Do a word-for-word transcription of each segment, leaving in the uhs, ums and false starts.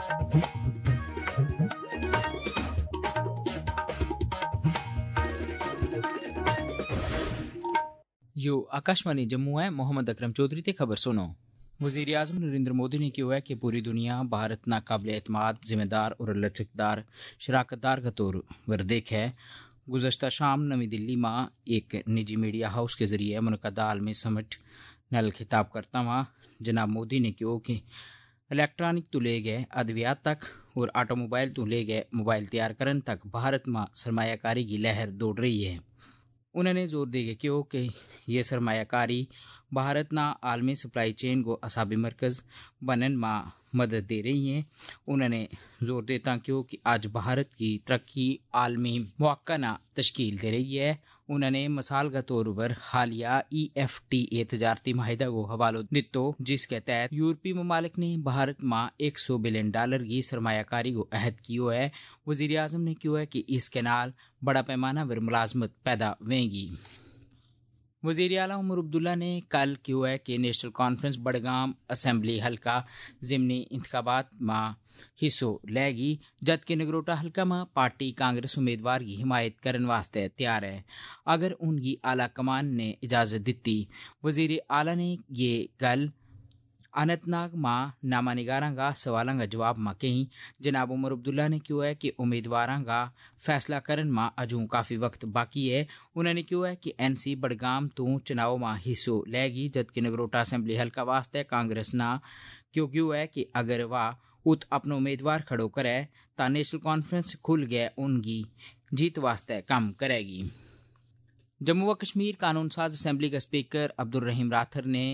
यो आकाशवाणी जम्मू है। मोहम्मद अकरम चौधरी ते खबर सुनो। वज़ीर आज़म नरेंद्र मोदी ने कहा है कि पूरी दुनिया भारत ना काबिल एतमाद, जिम्मेदार और लचकदार शराकतदार का तौर पर देखे है। गुज़श्ता शाम नवी दिल्ली में एक निजी मीडिया हाउस के जरिए मुनक़दा आलमी समिट नल खिताब करता हुआ जनाब मोदी ने कहा कि इलेक्ट्रॉनिक तो ले गए अद्वियात तक और ऑटोमोबाइल तो ले गए मोबाइल तैयार करने तक भारत में सरमायाकारी की लहर दौड़ रही है। उन्होंने जोर दे के कहा कि ये सरमायाकारी भारत ना आलमी सप्लाई चेन को असाबी मरकज़ बनने में मदद दे रही है। उन्होंने जोर देता कहा कि आज भारत की तरक्की आलमी मौक़ा ना तश्कील दे रही है। उन्होंने मिसाल के तौर पर हालिया ई एफ टी ए तजारती माहिदा को हवालो दितो जिसके तहत यूरोपीय ममालिक ने भारत में एक सौ बिलियन डॉलर की सरमायाकारी को अहद किया है। वज़ीर आज़म ने कहा है कि इसके नाल बड़ा पैमाना पर मुलाजमत पैदा होगी। वज़ीर आला उमर अब्दुल्ला ने कल कहा है कि नेशनल कॉन्फ्रेंस बड़गाम असम्बली हल्का ज़िमनी इंतखाबात में हिस्सों लेगी जबकि नगरोटा हल्का में पार्टी कांग्रेस उम्मीदवार की हिमायत करने वास्ते तैयार है अगर उनकी आला कमान ने इजाज़त दी। वज़ीर आला ने ये गल अनंतनाग मां नामा निगारां का सवालों का जवाब में कही। जनाब उमर अब्दुल्ला ने कहा है कि उम्मीदवारों का फैसला करने में अजू काफ़ी वक्त बाकी है। उन्होंने कहा है कि एन सी बड़गाम तो चुनाव में हिस्सों लेगी जबकि नगरोटा असम्बली हल्का वास्ते कांग्रेस ना क्यों क्यों है कि अगर वह उत अपना उम्मीदवार खड़ो करे तो नेशनल कॉन्फ्रेंस खुल गए उनकी जीत वास्ते काम करेगी। जम्मू व कश्मीर कानून साज असम्बली का स्पीकर अब्दुल रहीम राथर ने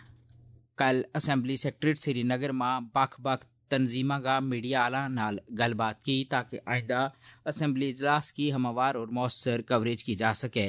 कल असम्बली सेक्रेटरीट श्रीनगर में बख बख तंजीमा का मीडिया आला नाल गलबात की ताकि आइंदा असम्बली इजलास की हमवार और मौसर कवरेज की जा सके।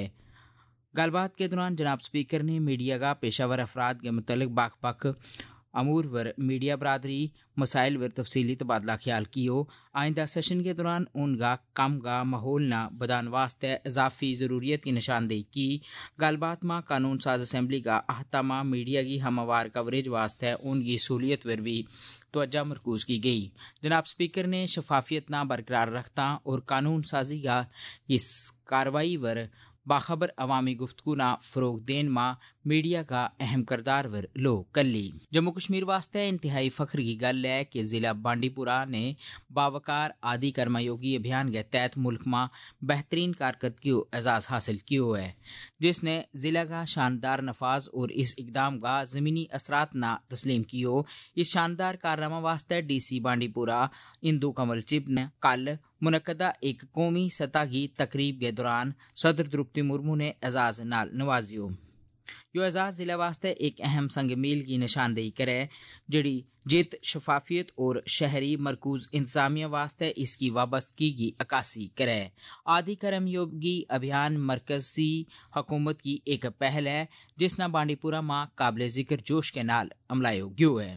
गलबात के दौरान जनाब स्पीकर ने मीडिया का पेशावर अफराद के मुतल्लिक बख बख अमूर वर मीडिया बरादरी मसाइल वर तफसीली तबादला ख्याल कियो। आइंदा सेशन के दौरान उनका कम का माहौल न बदान वास्ते इजाफी ज़रूरियत की निशानदेही की। गलबात में कानून साज असम्बली का अहतमा मीडिया की हमवार कवरेज वास्ते उनकी सहूलियत पर भी तवज्जो मरकूज की गई। जनाब स्पीकर ने शफाफियत ना बरकरार रखता और कानून साजी का इस कार्रवाई वर बाखबर अवामी गुफ्तगू ना फरोग देन मां मीडिया का अहम करदार वर लो कल्ली। जम्मू कश्मीर वास्ते इंतहाई फख्र की गल है कि जिला बांडीपुरा ने बावकार आदि कर्मयोगी अभियान के तहत मुल्क में बेहतरीन कारकर्दगी को एजाज हासिल किया है जिसने जिला का शानदार नफाज और इस इकदाम का ज़मीनी असरात ना तस्लीम कियो। इस शानदार कारनामा वास्ते डी सी बांडीपुरा इंदू कमल चिब ने कल मुनक्कदा एक कौमी सतह की तकरीब के दौरान सदर द्रौपदी मुर्मू ने एजाज नाल नवाजियो। यो एजाज जिला वास्ते एक अहम संग मील की निशानदेही करे जड़ी जित शफाफियत और शहरी मरकूज इंतजामिया वास्ते इसकी वाबस्तगी की अक्कासी करे। आदि कर्म योगी अभियान मरकजी हुकूमत की एक पहल है जिसना बांडीपुरा मां काबिल जिक्र जोश के नाल अमलायो गयो है।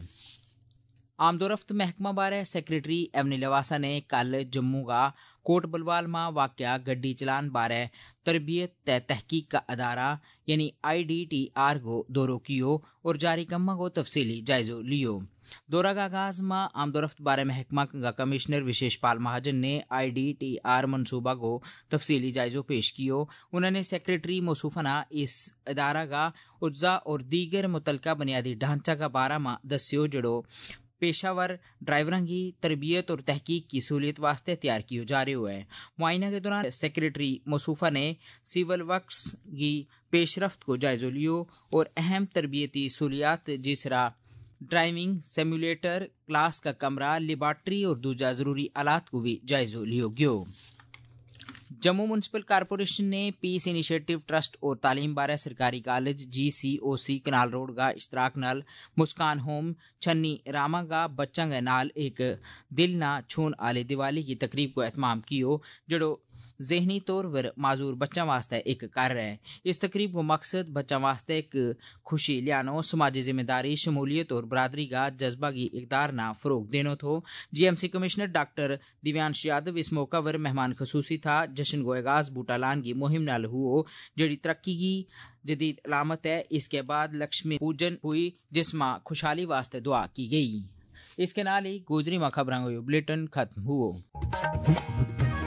आमदोरफ्त महकमा बारे सेक्रेटरी एवनी लवासा ने कल जम्मू का कोट बलवाल में वाकया गड्डी चलान बारे तरबियत त तहकीक का अदारा यानी आई डी टी आर को दौरो कियो और जारी कम्मा को तफसीली जायजो लियो। दौरा का आगाज में आमदोरफ्त बारे महकमा का कमिश्नर विशेष पाल महाजन ने आई डी टी आर मनसूबा को तफसीली जायजो पेश कियो। उन्होंने सेक्रेटरी मौसूफना इस अदारा का उज्जा और दीगर मुतलका बुनियादी ढांचा का बारा में दस्यो जड़ो पेशावर ड्राइवरों की तरबियत और तहकीक की सहूलियत वास्ते तैयार किए जा रहे हैं। मुआयना के दौरान सेक्रेटरी मसूफा ने सिविल वर्क्स की पेशरफ्त को जायजो लियो और अहम तरबियती सहूलियात जिसरा ड्राइविंग सिमुलेटर क्लास का कमरा लेबार्ट्री और दूजा जरूरी आलात को भी जायजो लियो गयो। जम्मू म्यूनसिपल कारपोरेशन ने पीस इनिशिएटिव ट्रस्ट और तालीम बारे सरकारी कॉलेज जी सी ओ सी कनाल रोड का इश्तराक नाल मुस्कान होम छन्नी रामा का बच्चा के नाल एक दिल ना छून आले दिवाली की तकरीब को एहतमाम कियो जड़ो जहनी तौर पर माजूर बच्चा वास्ते एक कार्य है। इस तकरीब को मकसद बच्चा वास्ते एक खुशी लियानो समाजी जिम्मेदारी शमूलियत और बरादरी का जज्बा की इकदार ना फरोग देनो थो। GMC commissioner doctor Divyansh Yadav इस मौका पर मेहमान खसूसी था। जश्न को आगाज बूटालान की मुहिम नाल हुओ जड़ी तरक्की की जदीद अलामत है। इसके बाद लक्ष्मी पूजन हुई जिसमें खुशहाली वास्ते दुआ की गई। اس کے نال ہی گوجری میں خبراں ہوئی بلیٹن ختم ہو